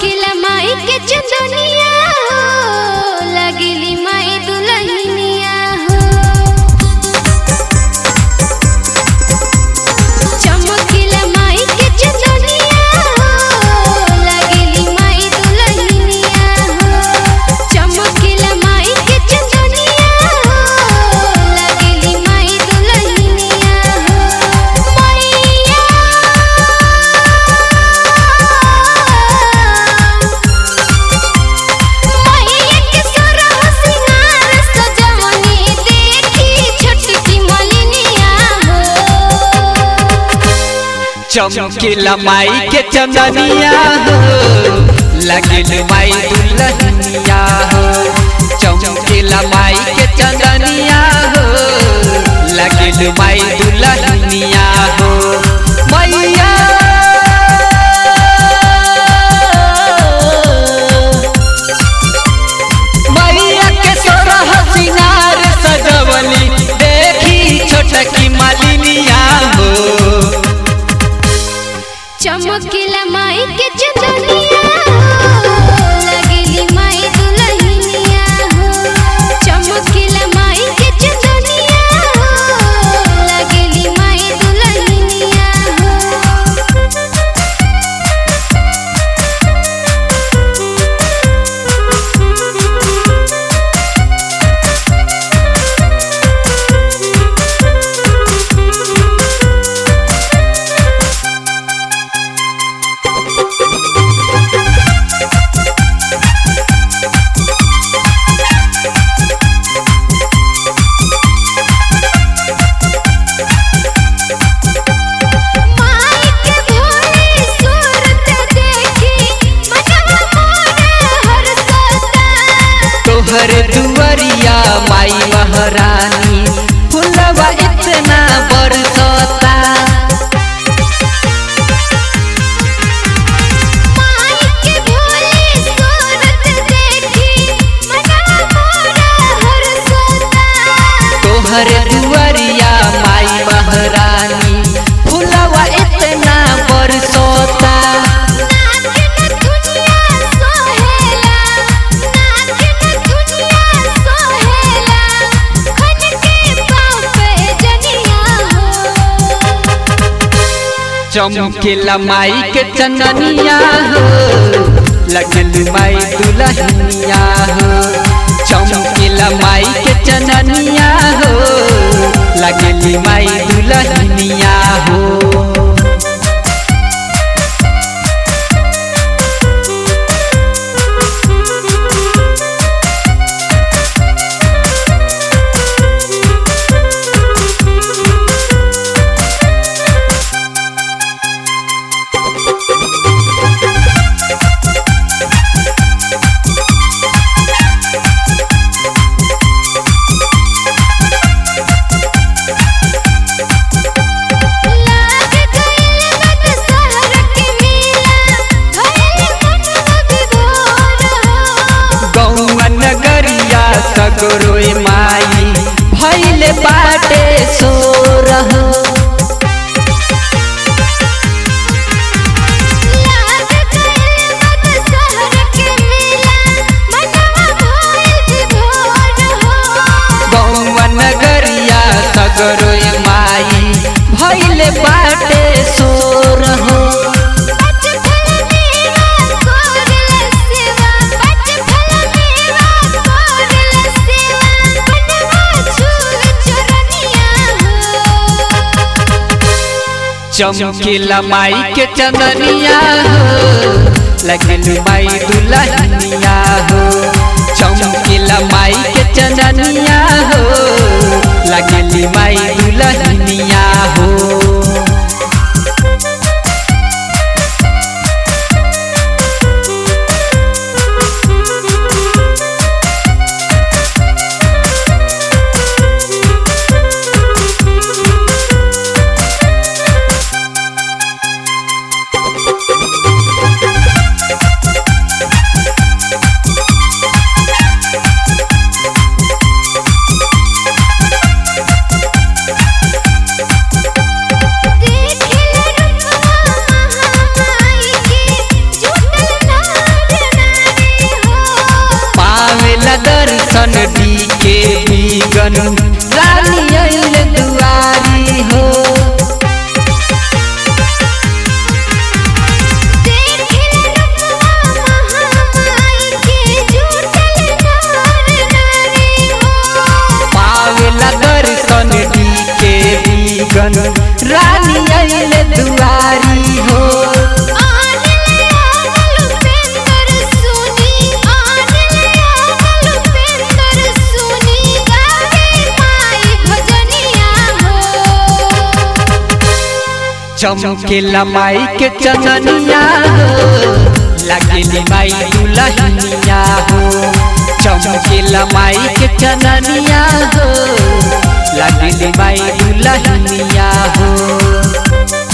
चमकीला माई के चंदनिया हो, लगली माई दुल्हनिया हो। चमकीला माई के चंदनिया हो, लगली माई दुल्हनिया हो। चमकीला माई के चंदनिया हो, लगली माई दुल्हनिया हो। मैया के सोरह सिंगार सजवनी देखी छोटकी मलिनिया हो। चमकीला माई के चंदनिया हो, लगल माई दुल्हनिया हो। चमकीला माई के चंदनिया हो, लगल माई दुल्हनिया हो। मैया मैया के सोरह सिंगार सजवली देखी छोटकी मालिनिया हो। चमकीला माई के चंदनिया हो, लगली माई दुल्हनिया हो। चमकीला माई के चंदनिया हो, लगली माई दुल्हनिया हो। माई के भोली सूरत देखी मनवा मोर हरसता। तोहर दुआरिया माई महारानी फुलवा इतना बरसता। माई के भोली सूरत देखी मनवा मोर हरसता। तोहर दुआरिया माई महारानी फुलवा इतना बरसता। नागिन दुनिया सोहेला, नागिन दुनिया सोहेला, खन के पाँव पे जनिया हो। चमकीला माई के चंदनिया हो, लगल माई दुल्हनिया हो। चमकीला माई के चंदनिया हो, लगल माई दुल्हनिया हो। लाग गइल बद शहर के मेला, भइल मनवा विभोर हो। गौआ नगरिया सगरोए माई भइल बाटे सोरह। लाग गइल बद शहर के मेला, मनवा भइल विभोर हो। गौआ नगरिया सगरोए माई भइल बाटे सोरह। पचफल मेवा कोरल सेवा, पचफल मेवा कोरल सेवा, मनवा छूल चरनिया हो। चमकीला माई के चंदनिया हो, लगल माई दुल्हनिया हो। चमकीला माई के चंदनिया हो, लगल माई दुल्हनिया हो। चमकेला माई के चननिया हो लगेली माई दुल्हनिया हो। चमकेला माई के चननिया हो लगेली माई दुल्हनिया हो।